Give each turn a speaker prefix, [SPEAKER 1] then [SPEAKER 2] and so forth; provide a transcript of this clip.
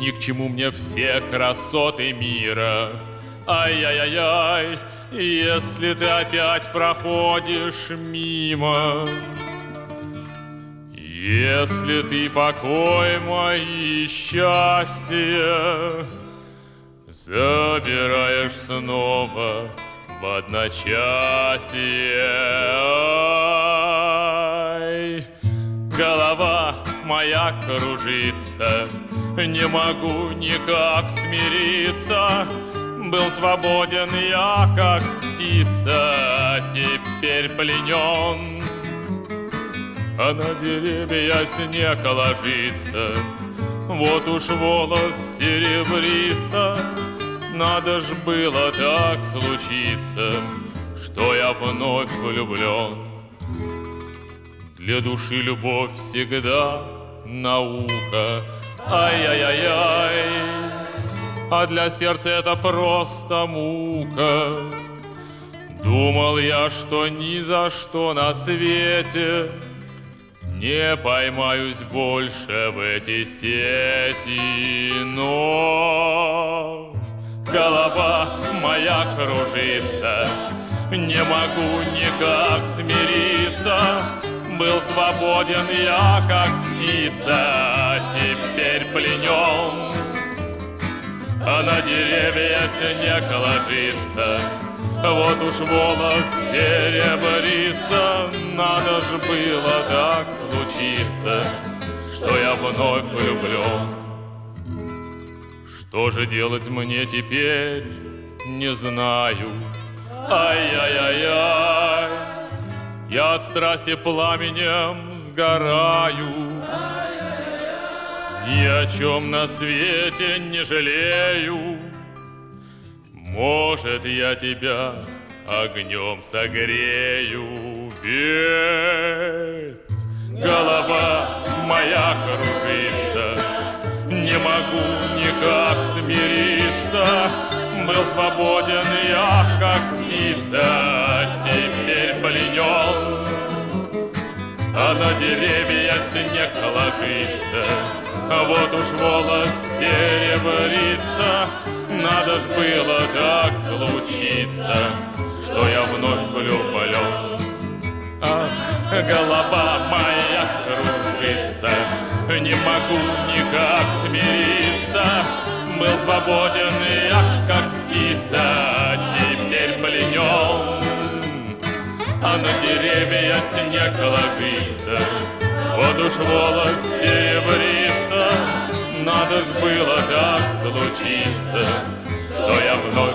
[SPEAKER 1] Ни к чему мне все красоты мира. Ай-яй-яй-яй, если ты опять проходишь мимо. Если ты покой мой и счастье забираешь снова в одночасье. Ай, голова моя кружится, не могу никак смириться. Был свободен я, как птица, а теперь пленен. А на деревья снег ложится, вот уж волос серебрится. Надо ж было так случиться, что я вновь влюблен. Для души любовь всегда наука. Ай-яй-яй-яй, а для сердца это просто мука. Думал я, что ни за что на свете не поймаюсь больше в эти сети, но голова моя кружится, не могу никак смириться. Был свободен я, как птица, а теперь пленен. А на деревья снег ложится, вот уж волос серебрится. Надо ж было так случиться, что я вновь влюблен. Что же делать мне теперь, не знаю. Ай-яй-яй-яй, я от страсти пламенем сгораю. Ни о чем на свете не жалею. Может, я тебя огнем согрею, ведь голова моя кружится, не могу никак смириться. Был свободен я, как птица, а теперь пленен. А на деревья снег ложится, вот уж волос серебрится. Надо ж было так случиться, что я вновь влюблен. Ах, голова моя кружится, не могу никак смириться. Был свободен я, как птица, а теперь пленен. А на деревья снег ложится, вот уж волос серебрится. Надо ж было так случиться, что я вновь